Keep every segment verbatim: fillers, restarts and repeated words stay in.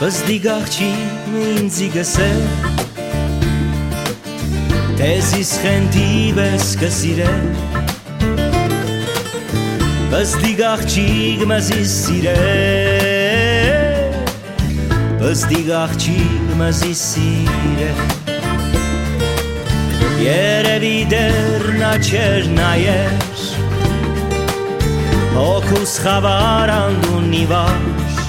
Բզդիգաղ չի ինձի գսել Տեզիս խենտիվ ես կսիրել Բզդիգաղ չի գմազիս սիրել Բզդիգաղ չի գմազիս սիրել Երևի դեր նա չեր նայեր Հոգուս խավար անդուն նիվար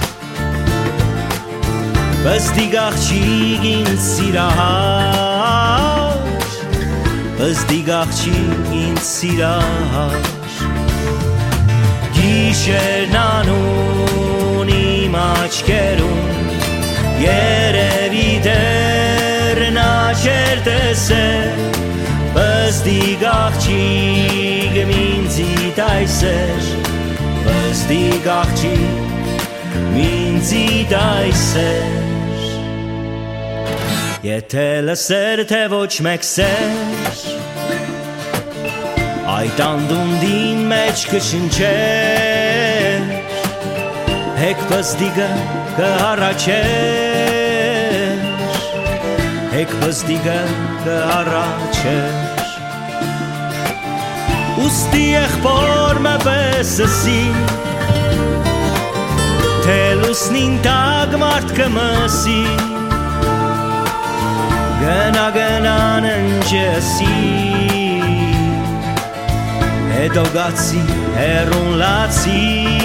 Բզդիգաղ չի ինձ սիրահար Բզդիգաղ չի ինձ սիրահար Գիշերն անուն իմ աչքերում Երևի դեր նա չեր տեսել Բզդիգաղ չի գմինձի տայսեր Բզդիգաղ չի մինձի տայսեր Եթե լսեր թե ոչ մեկ սեր Այդ անդունդին մեջ կշնչեր Հեկ բզդիգը կհառաչեր Հեկ բզդիգը կհառաչեր Ուստի եղբոր մպես ասի Թե լուսնին տակ մարդ կմսի Գնա գնան ընջեսի Հետո գացի հեռուն լացի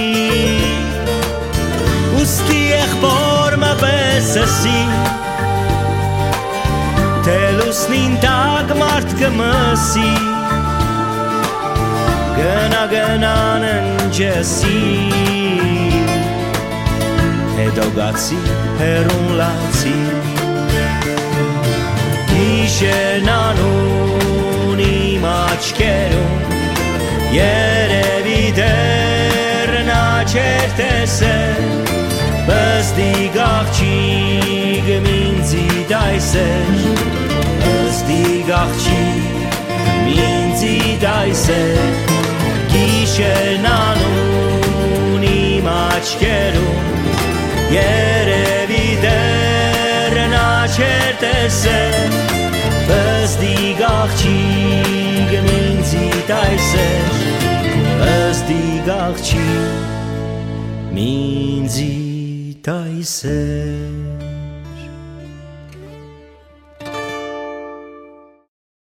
Ուստի եղբոր մպես ասի Թե լուսնին տակ մարդ կմսի Գնա գնան ընջեսի Հետո գացի հեռուն լացի Գիշերն անուն իմ աչքերում Երևի դեր նա չեր տեսել Բզդիգաղ չի գմինձի տայսեր Բզդիգաղ չի մինձի տայսեր Գիշերն անուն իմ աչքերում Երևի դեր նա չեր տեսել Բզդիգաղ չի գմինձի տայսեր Բզդիգաղ չի մինձի տայսեր